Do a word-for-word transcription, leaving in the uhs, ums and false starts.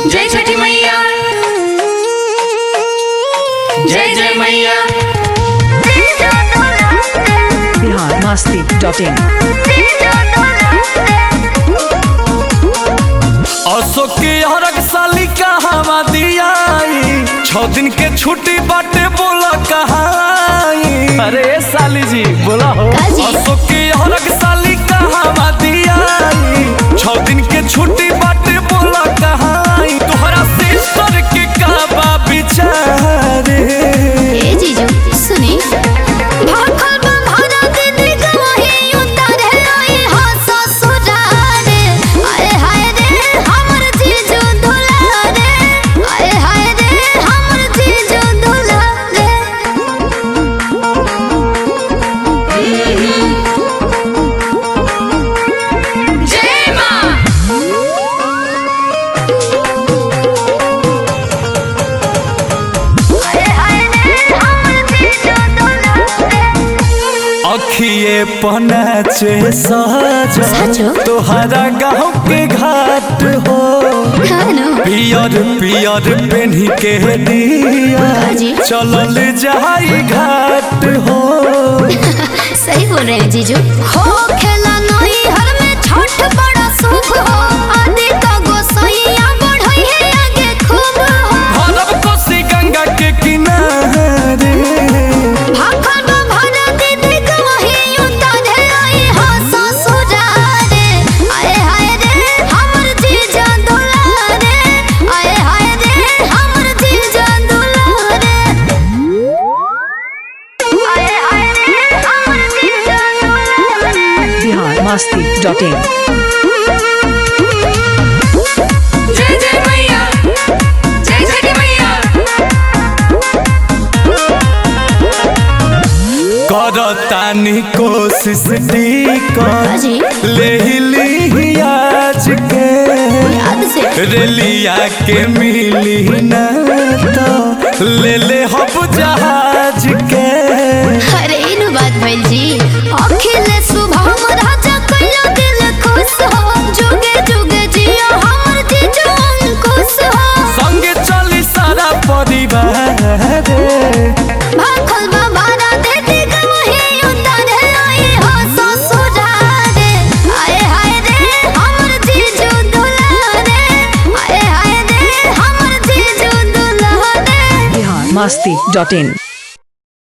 जय छठी मैया, जय जय मैया। Bihar Masti dot in. अशोक के हरक साली कहवा दियाई, छह दिन के छुट्टी बाटे बोला कहाई। अरे साली जी बोला हो। अशोक के हरक साली कहवा दियाई, छह दिन के छुट्टी बाटे बोला कहाई। तोहरा सिस्टर के कहवा बिचारे। ए जीजू सुनी भाखल बंधारा दीदी गवाही उतारे आई हां ससुरारे। आए हाय रे हमर जीजू दुलारे, आए हाय रे हमर जीजू दुलारे। जय मां। अखिए पनाचे सजो तोहरा गाँव के घाट हो। पियर पियर पेन्ही के दिया चलल जाई घाट हो। सही बोल रहे हैं जीजू। हो खेला नहीं हर में छठ बड़ा शुभ हो। आदि का गोसाइया बढ़ई है आगे खूब हो। भरब कोसी गंगा के किनारे। भाखल बंधारा दीदी गवाही उतारे आई हां ससुरारे। आए हाय रे हमर जीजा दुलारे, आए हाय रे हमर जीजा दुलारे। आए हाय रे हमर जीजा दुलारे। Bihar Masti dot in. जय जय मैया, जय छठी मैया। करतानी कोशिश टिकट जी ले ली आज के। याद से रेलिया के मिली न तो ले ले हब जहाज के। अरे इनु बात भइल जी। अखिले सुबह राजा कइला दिल खुश हो। जुगे जुगे जियो हमर जीजू अंकुश हो। संगे चली सारा परिवार रे। भाखल बंधारा दीदी गवाही उतारे आई हां ससुरारे। आए हाय रे हमर जीजू दुलारे, आए हाय रे हमर जीजू दुलारे। बिहार मस्ती डॉट इन।